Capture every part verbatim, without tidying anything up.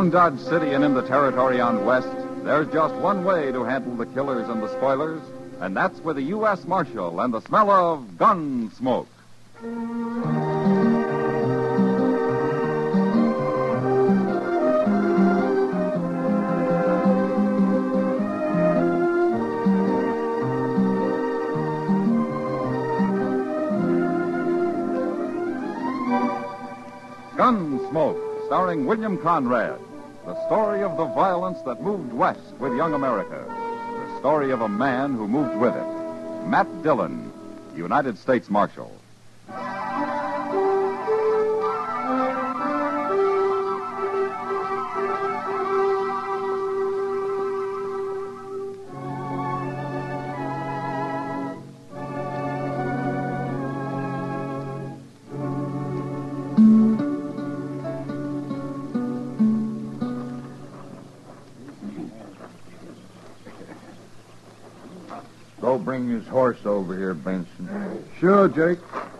Around Dodge City and in the territory on West, there's just one way to handle the killers and the spoilers, and that's with a U S Marshal and the smell of gun smoke. Gunsmoke, starring William Conrad. The story of the violence that moved west with young America. The story of a man who moved with it. Matt Dillon, United States Marshal. Go bring his horse over here, Benson. Sure, Jake.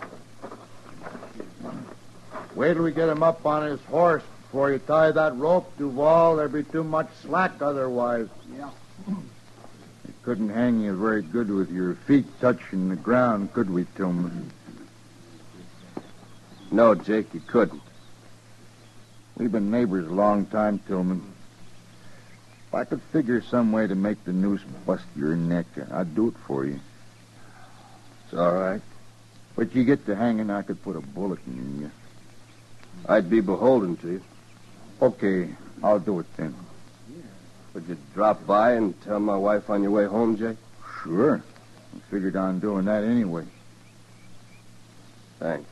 Wait till we get him up on his horse before you tie that rope, Duval. There'd be too much slack otherwise. Yeah. We couldn't hang you very good with your feet touching the ground, could we, Tillman? No, Jake, you couldn't. We've been neighbors a long time, Tillman. If I could figure some way to make the noose bust your neck, I'd do it for you. It's all right. But you get to hanging, I could put a bullet in you. I'd be beholden to you. Okay, I'll do it then. Would you drop by and tell my wife on your way home, Jake? Sure. I figured on doing that anyway. Thanks.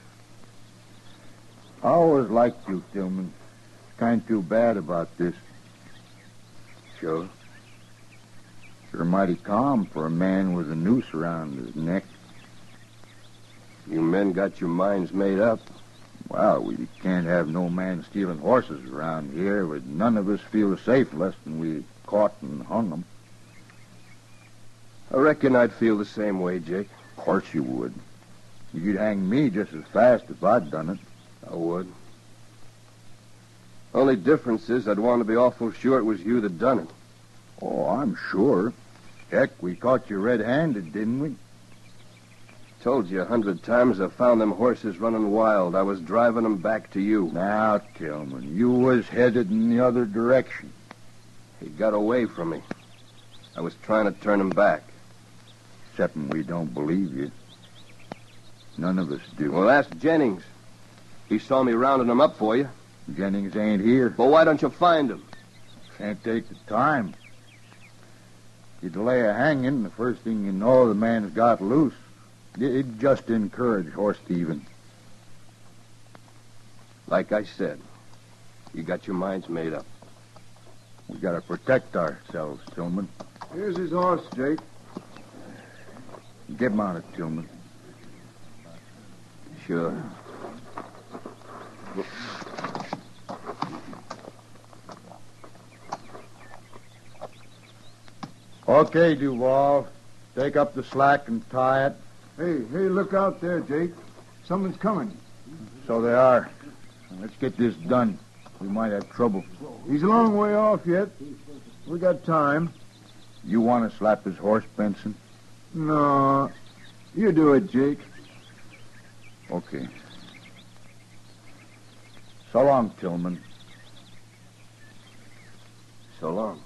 I always liked you, Tillman. Kind too bad about this. Sure. You're mighty calm for a man with a noose around his neck. You men got your minds made up. Well, we can't have no man stealing horses around here, but none of us feel safe less than we caught and hung them. I reckon I'd feel the same way, Jake. Of course you would. You'd hang me just as fast if I'd done it. I would. Only difference is I'd want to be awful sure it was you that done it. Oh, I'm sure. Heck, we caught you red-handed, didn't we? Told you a hundred times I found them horses running wild. I was driving them back to you. Now, Tillman, you was headed in the other direction. He got away from me. I was trying to turn him back. Excepting we don't believe you. None of us do. Well, ask Jennings. He saw me rounding them up for you. Jennings ain't here. Well, why don't you find him? Can't take the time. You delay a hanging, the first thing you know, the man's got loose. It'd just encourage horse thieving. Like I said, you got your minds made up. We gotta protect ourselves, Tillman. Here's his horse, Jake. Get him on it, Tillman. Sure. Okay, Duval. Take up the slack and tie it. Hey, hey, look out there, Jake. Someone's coming. So they are. Let's get this done. We might have trouble. He's a long way off yet. We got time. You want to slap his horse, Benson? No. You do it, Jake. Okay. So long, Tillman. So long.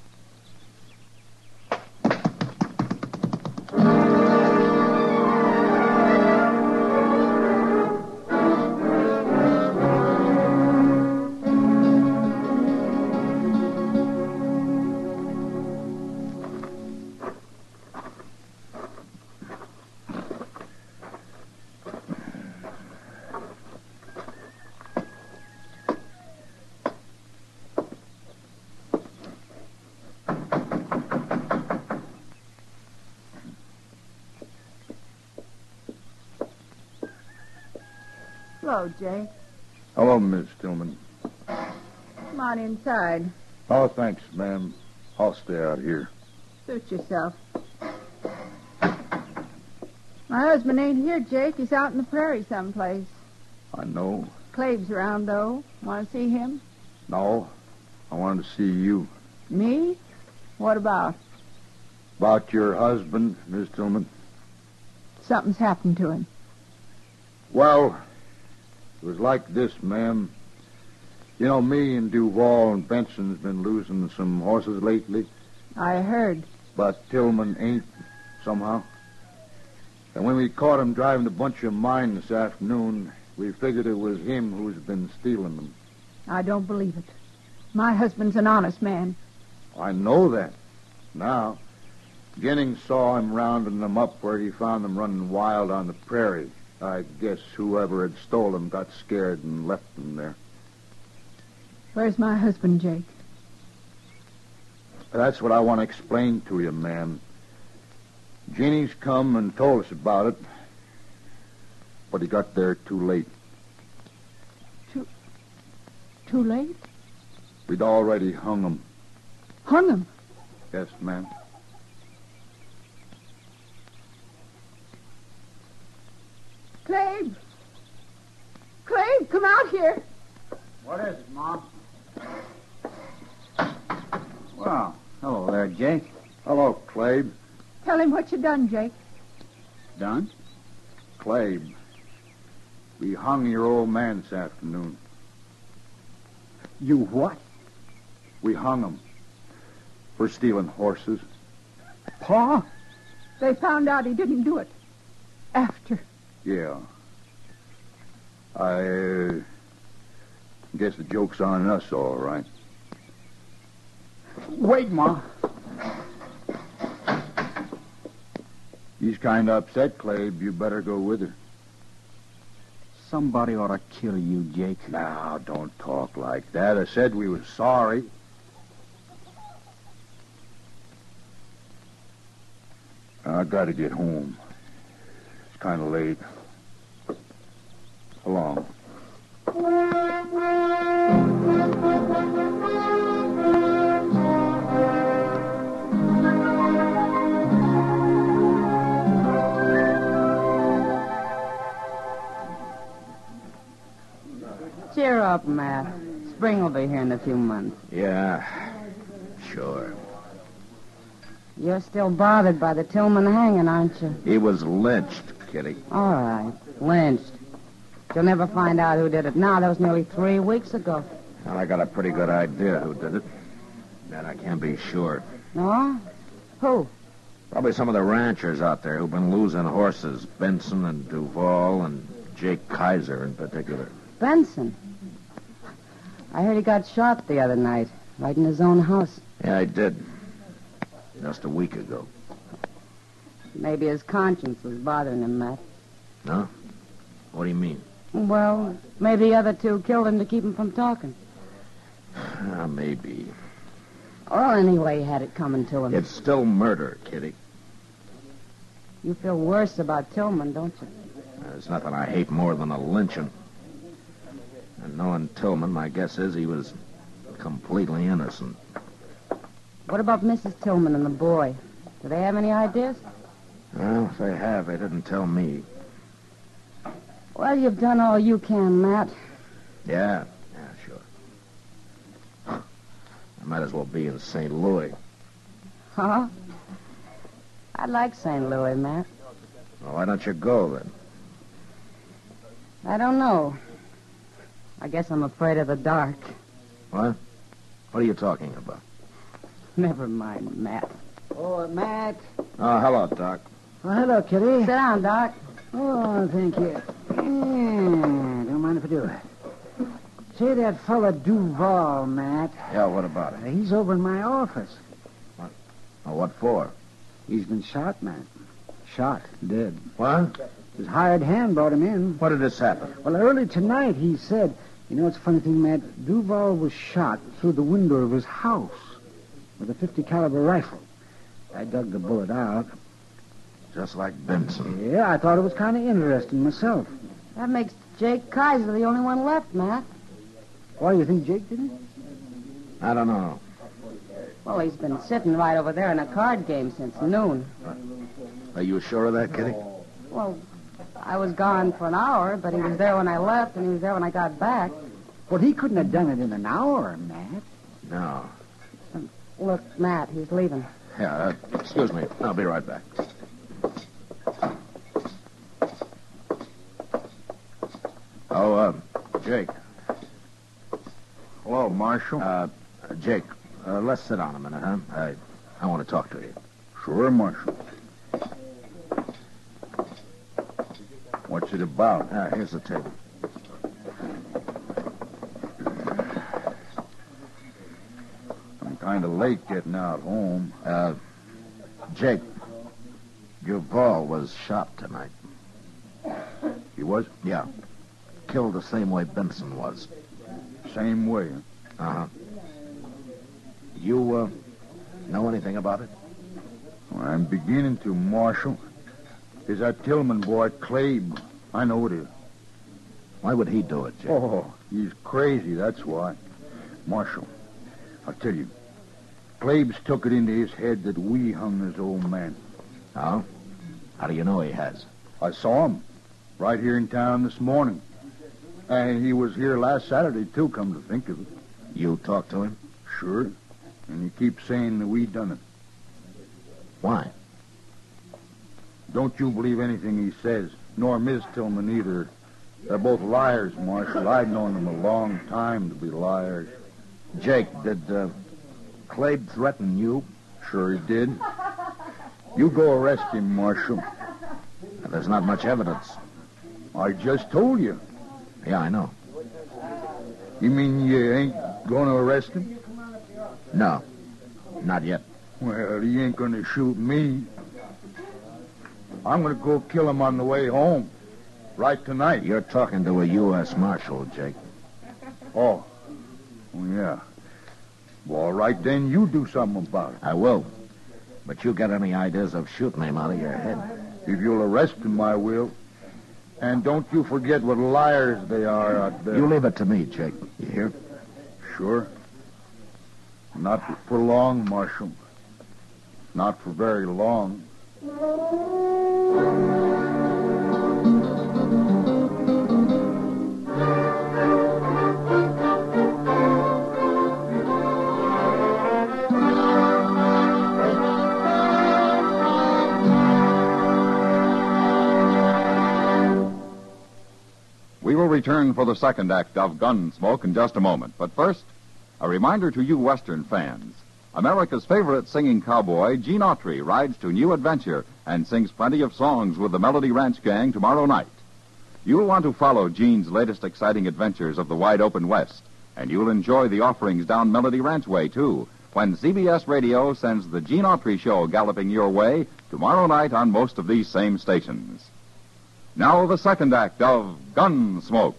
Hello, Jake. Hello, Miss Tillman. Come on inside. Oh, thanks, ma'am. I'll stay out here. Suit yourself. My husband ain't here, Jake. He's out in the prairie someplace. I know. Clave's around, though. Want to see him? No. I wanted to see you. Me? What about? About your husband, Miss Tillman. Something's happened to him. Well, it was like this, ma'am. You know, me and Duval and Benson's been losing some horses lately, I heard. but Tillman ain't, somehow. And when we caught him driving a bunch of mine this afternoon, we figured it was him who's been stealing them. I don't believe it. My husband's an honest man. I know that. Now, Jennings saw him rounding them up where he found them running wild on the prairie. I guess whoever had stole them got scared and left them there. Where's my husband, Jake? That's what I want to explain to you, ma'am. Jennings come and told us about it, but he got there too late. Too... Too late? We'd already hung him. Hung him? Yes, ma'am. Clabe! Clabe, come out here. What is it, Mom? Well, hello there, Jake. Hello, Clabe. Tell him what you done, Jake. Done? Clabe. We hung your old man this afternoon. You what? We hung him for stealing horses. Pa? They found out he didn't do it. After. Yeah. I uh, guess the joke's on us, all right. Wait, Ma. He's kind of upset, Clabe. You better go with her. Somebody ought to kill you, Jake. Now, don't talk like that. I said we was sorry. I gotta get home. It's kind of late. So long. Cheer up, Matt. Spring will be here in a few months. Yeah, sure. You're still bothered by the Tillman hanging, aren't you? He was lynched, Kitty. All right. Lynched. You'll never find out who did it now. That was nearly three weeks ago. Well, I got a pretty good idea who did it. That I can't be sure. No? Who? Probably some of the ranchers out there who've been losing horses. Benson and Duval and Jake Kaiser in particular. Benson. I heard he got shot the other night, right in his own house. Yeah, I did. Just a week ago. Maybe his conscience was bothering him, Matt. No? What do you mean? Well, maybe the other two killed him to keep him from talking. Ah, maybe. Well, anyway, he had it coming to him. It's still murder, Kitty. You feel worse about Tillman, don't you? There's nothing I hate more than a lynching. And knowing Tillman, my guess is he was completely innocent. What about Missus Tillman and the boy? Do they have any ideas? Well, if they have, they didn't tell me. Well, you've done all you can, Matt. Yeah, yeah, sure. I might as well be in Saint Louis. Huh? I like Saint Louis, Matt. Well, why don't you go, then? I don't know. I guess I'm afraid of the dark. What? What are you talking about? Never mind, Matt. Oh, Matt. Oh, hello, Doc. Oh, hello, Kitty. Sit down, Doc. Oh, thank you. Yeah, don't mind if I do. Say, that fella Duval, Matt. Yeah, what about it? He's over in my office. Oh, what for? He's been shot, Matt. Shot, dead. What? His hired hand brought him in. What did this happen? Well, early tonight, he said, you know, it's a funny thing, Matt. Duval was shot through the window of his house with a fifty caliber rifle. I dug the bullet out. Just like Benson. Yeah, I thought it was kind of interesting myself. That makes Jake Kaiser the only one left, Matt. Why do you think Jake did it? I don't know. Well, he's been sitting right over there in a card game since noon. Are you sure of that, Kitty? Well, I was gone for an hour, but he was there when I left, and he was there when I got back. Well, he couldn't have done it in an hour, Matt. No. Look, Matt, he's leaving. Yeah, uh, excuse me. I'll be right back. Oh, uh, Jake. Hello, Marshal. Uh, Jake, uh, let's sit down a minute, huh? I, I want to talk to you. Sure, Marshal. What's it about? Uh, here's the table. I'm kind of late getting out home. Uh, Jake, Duval was shot tonight. He was? Yeah. Killed the same way Benson was. Same way, huh? Uh-huh. You, uh, know anything about it? Well, I'm beginning to, Marshal. Is that Tillman boy, Clabe. I know it is. Why would he do it, Jake? Oh, he's crazy, that's why. Marshal, I'll tell you. Clabe's took it into his head that we hung this old man. Oh? How do you know he has? I saw him right here in town this morning. And he was here last Saturday, too, come to think of it. You talked to him? Sure. And he keeps saying that we done it. Why? Don't you believe anything he says, nor Miss Tillman either. They're both liars, Marshal. I've known them a long time to be liars. Jake, did uh, Clabe threaten you? Sure he did. You go arrest him, Marshal. There's not much evidence. I just told you. Yeah, I know. You mean you ain't going to arrest him? No, not yet. Well, he ain't going to shoot me. I'm going to go kill him on the way home. Right tonight. You're talking to a U S Marshal, Jake. Oh. Oh, yeah. Well, all right, then you do something about it. I will. But you got any ideas of shooting him out of your head? If you'll arrest him, I will. And don't you forget what liars they are out there. You leave it to me, Jake. You hear? Sure. Not for long, Marshal. Not for very long. We will return for the second act of Gunsmoke in just a moment. But first, a reminder to you Western fans. America's favorite singing cowboy, Gene Autry, rides to new adventure and sings plenty of songs with the Melody Ranch Gang tomorrow night. You'll want to follow Gene's latest exciting adventures of the wide open West, and you'll enjoy the offerings down Melody Ranch Way, too, when C B S Radio sends the Gene Autry Show galloping your way tomorrow night on most of these same stations. Now the second act of Gunsmoke.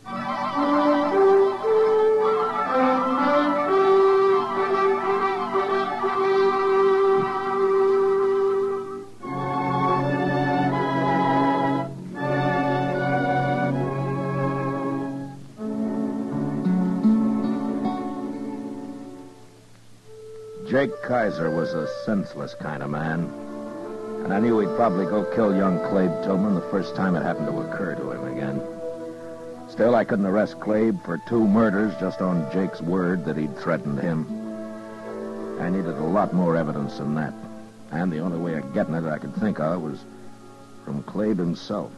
Jake Kaiser was a senseless kind of man. And I knew he'd probably go kill young Clabe Tillman the first time it happened to occur to him again. Still, I couldn't arrest Clabe for two murders just on Jake's word that he'd threatened him. I needed a lot more evidence than that. And the only way of getting it I could think of was from Clabe himself.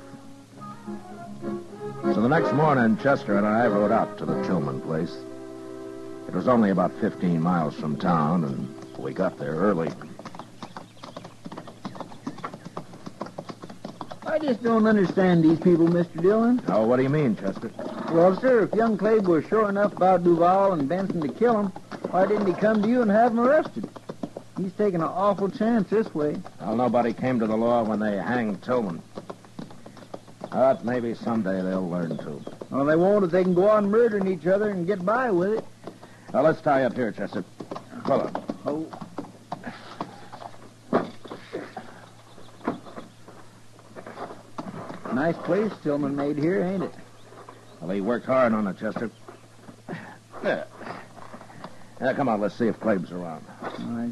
So the next morning, Chester and I rode out to the Tillman place. It was only about fifteen miles from town, and we got there early. I just don't understand these people, Mister Dillon. Oh, what do you mean, Chester? Well, sir, if young Clabe was sure enough about Duval and Benson to kill him, why didn't he come to you and have him arrested? He's taking an awful chance this way. Well, nobody came to the law when they hanged Tillman. But maybe someday they'll learn to. Well, they won't if they can go on murdering each other and get by with it. Now, let's tie up here, Chester. Pull up. Oh. Nice place Tillman made here, ain't it? Well, he worked hard on it, Chester. There. Now, come on, let's see if Clabe's around. All right.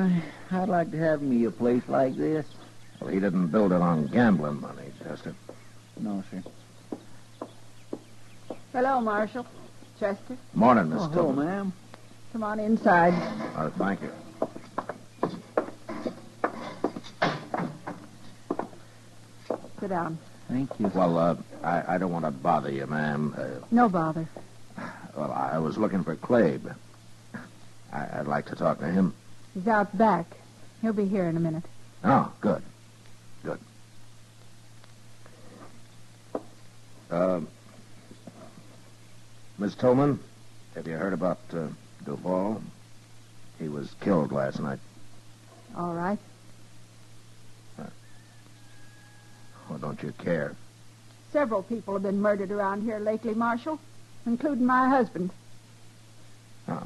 Why, I'd like to have me a place like this. Well, he didn't build it on gambling money, Chester. No, sir. Hello, Marshal. Chester. Morning, Miss Oh, hello, Tillman. ma'am. Come on inside. Uh, thank you. Sit down. Thank you. Well, uh, I, I don't want to bother you, ma'am. Uh, No bother. well, I was looking for Clabe. I, I'd like to talk to him. He's out back. He'll be here in a minute. Oh, good. Good. Uh, Miss Tillman, have you heard about uh, Duval? He was killed last night. All right. Well, don't you care? Several people have been murdered around here lately, Marshal, including my husband. Oh.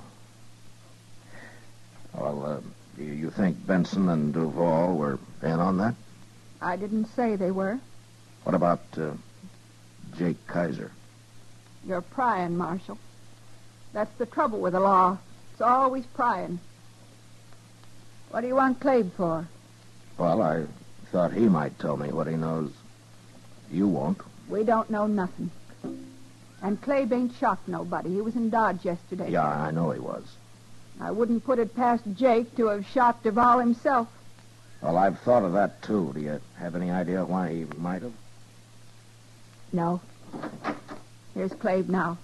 Well, uh, you, you think Benson and Duval were in on that? I didn't say they were. What about uh, Jake Kaiser? You're prying, Marshal. That's the trouble with the law. It's always prying. What do you want Clabe for? Well, I thought he might tell me what he knows. You won't. We don't know nothing. And Clabe ain't shot nobody. He was in Dodge yesterday. Yeah, I know he was. I wouldn't put it past Jake to have shot Duval himself. Well, I've thought of that, too. Do you have any idea why he might have? No. Here's Clabe now.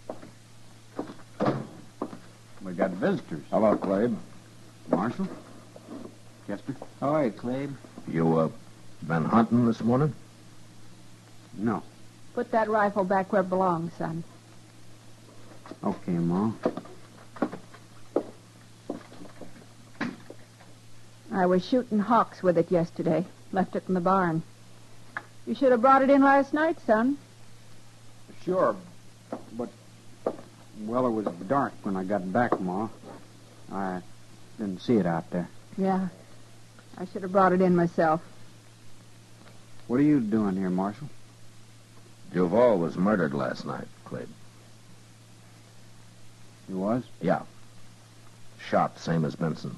We got visitors. Hello, Clabe. Marshal? Chester? All right, Clabe. You, uh, been hunting this morning? No. Put that rifle back where it belongs, son. Okay, Ma. I was shooting hawks with it yesterday. Left it in the barn. You should have brought it in last night, son. Sure, but, well, it was dark when I got back, Ma. I didn't see it out there. Yeah. I should have brought it in myself. What are you doing here, Marshal? Duval was murdered last night, Clabe. He was? Yeah. Shot, same as Benson.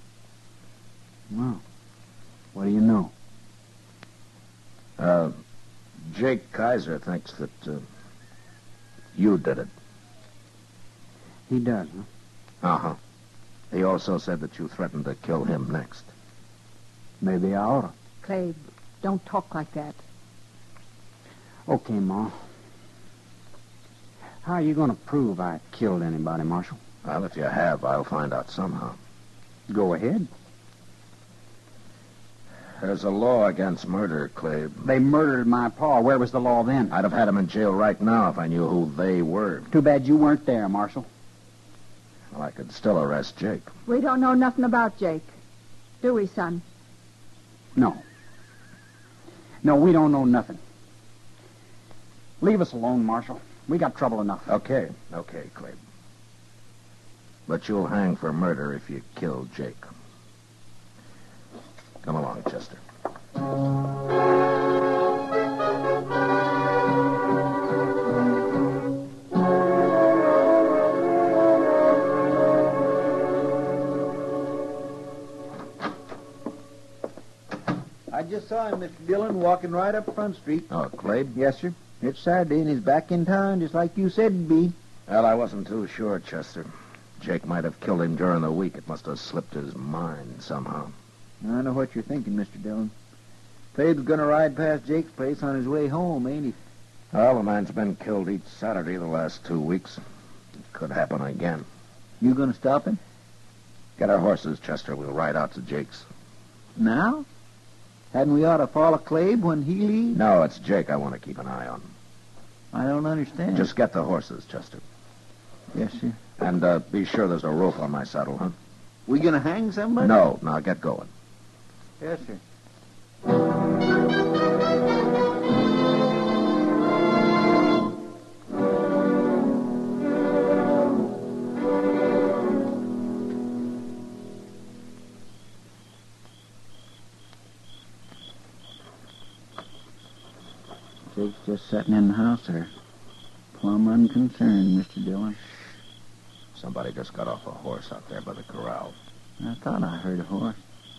Well, what do you know? Uh, Jake Kaiser thinks that, uh, you did it. He does, huh? Uh-huh. He also said that you threatened to kill him next. Maybe I oughta. Clabe, don't talk like that. Okay, Ma. How are you going to prove I killed anybody, Marshal? Well, if you have, I'll find out somehow. Go ahead. There's a law against murder, Clabe. They murdered my pa. Where was the law then? I'd have had him in jail right now if I knew who they were. Too bad you weren't there, Marshal. Well, I could still arrest Jake. We don't know nothing about Jake. Do we, son? No. No, we don't know nothing. Leave us alone, Marshal. We got trouble enough. Okay, okay, Clabe. But you'll hang for murder if you kill Jake. Come along, Chester. I just saw him, Mister Dillon, walking right up Front Street. Oh, Clabe? Yes, sir. It's Saturday, and he's back in town, just like you said he'd be. Well, I wasn't too sure, Chester. Jake might have killed him during the week. It must have slipped his mind somehow. I know what you're thinking, Mister Dillon. Clabe's gonna ride past Jake's place on his way home, ain't he? Well, the man's been killed each Saturday the last two weeks. It could happen again. You gonna stop him? Get our horses, Chester. We'll ride out to Jake's. Now? Hadn't we ought to follow Clabe when he leaves? No, it's Jake I want to keep an eye on. I don't understand. Just get the horses, Chester. Yes, sir. And uh, be sure there's a rope on my saddle, huh? We gonna hang somebody? No. Now get going. Yes, sir. Jake's just sitting in the house there. Plumb unconcerned, Mister Dillon. Somebody just got off a horse out there by the corral. I thought I heard a horse.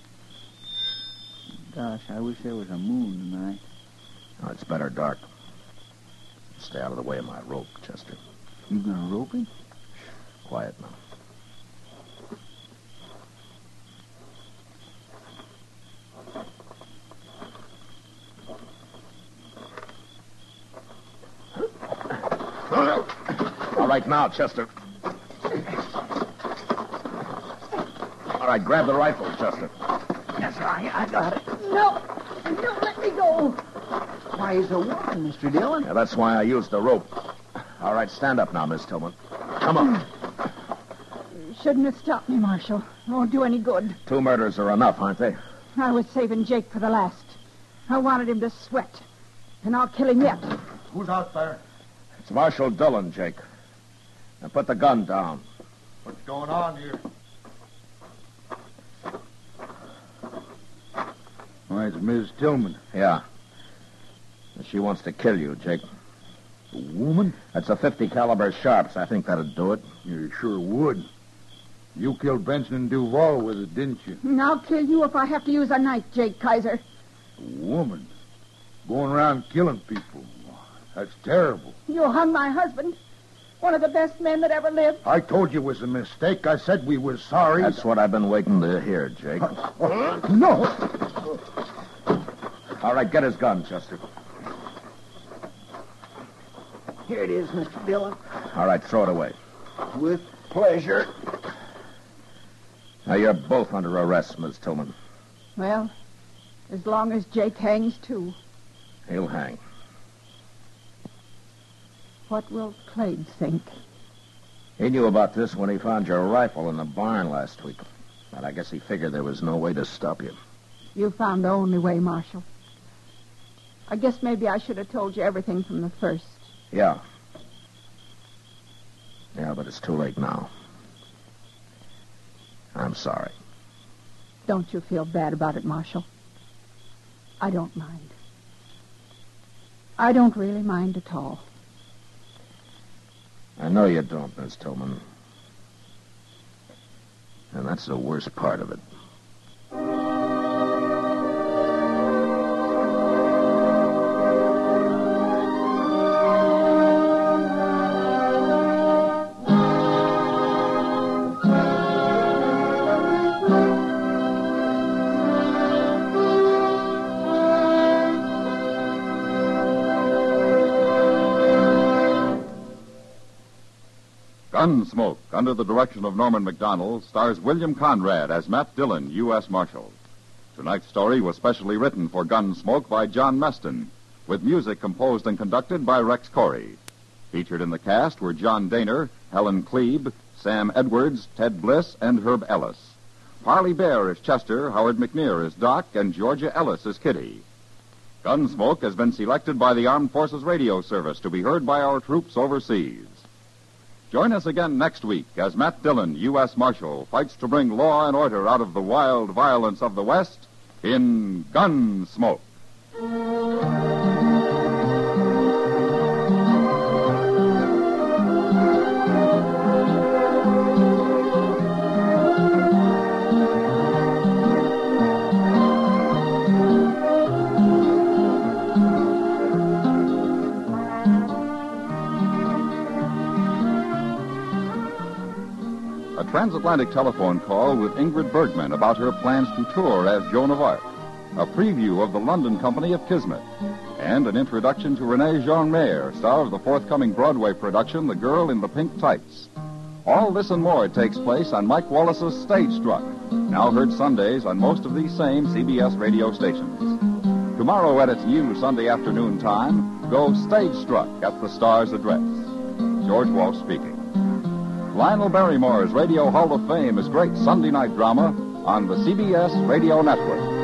Gosh, I wish there was a moon tonight. Oh, it's better dark. Stay out of the way of my rope, Chester. You gonna rope him? Quiet now. All right, now, Chester. All right, grab the rifle, Chester. Yes, I, I got it. No, don't let me go. Why, he's a woman, Mister Dillon. Yeah, that's why I used the rope. All right, stand up now, Miss Tillman. Come on. You shouldn't have stopped me, Marshal. It won't do any good. Two murders are enough, aren't they? I was saving Jake for the last. I wanted him to sweat. And I'll kill him yet. Who's out there? It's Marshal Dillon, Jake. Now put the gun down. What's going on here? Why, it's Miss Tillman. Yeah. She wants to kill you, Jake. A woman? That's a fifty caliber Sharps. I think that'd do it. You sure would. You killed Benson and Duval with it, didn't you? And I'll kill you if I have to use a knife, Jake Kaiser. A woman? Going around killing people. That's terrible. You hung my husband. One of the best men that ever lived. I told you it was a mistake. I said we was sorry. That's what I've been waiting to hear, Jake. No. All right, get his gun, Chester. Here it is, Mister Dillon. All right, throw it away. With pleasure. Now, you're both under arrest, Miss Tillman. Well, as long as Jake hangs, too. He'll hang. What will Clade think? He knew about this when he found your rifle in the barn last week. But I guess he figured there was no way to stop you. You found the only way, Marshal. I guess maybe I should have told you everything from the first. Yeah. Yeah, but it's too late now. I'm sorry. Don't you feel bad about it, Marshal? I don't mind. I don't really mind at all. I know you don't, Miss Tillman. And that's the worst part of it. Gunsmoke, under the direction of Norman Macdonald, stars William Conrad as Matt Dillon, U S Marshal. Tonight's story was specially written for Gunsmoke by John Meston, with music composed and conducted by Rex Corey. Featured in the cast were John Daner, Helen Klebe, Sam Edwards, Ted Bliss, and Herb Ellis. Parley Bear is Chester, Howard McNear is Doc, and Georgia Ellis is Kitty. Gunsmoke has been selected by the Armed Forces Radio Service to be heard by our troops overseas. Join us again next week as Matt Dillon, U S Marshal, fights to bring law and order out of the wild violence of the West in Gunsmoke. Transatlantic telephone call with Ingrid Bergman about her plans to tour as Joan of Arc, a preview of the London company of Kismet, and an introduction to Renee Jean Mayer, star of the forthcoming Broadway production The Girl in the Pink Tights. All this and more takes place on Mike Wallace's Stage Struck, now heard Sundays on most of these same C B S radio stations. Tomorrow at its new Sunday afternoon time, go Stage Struck at the Star's address. George Walsh speaking. Lionel Barrymore's Radio Hall of Fame is great Sunday night drama on the C B S Radio Network.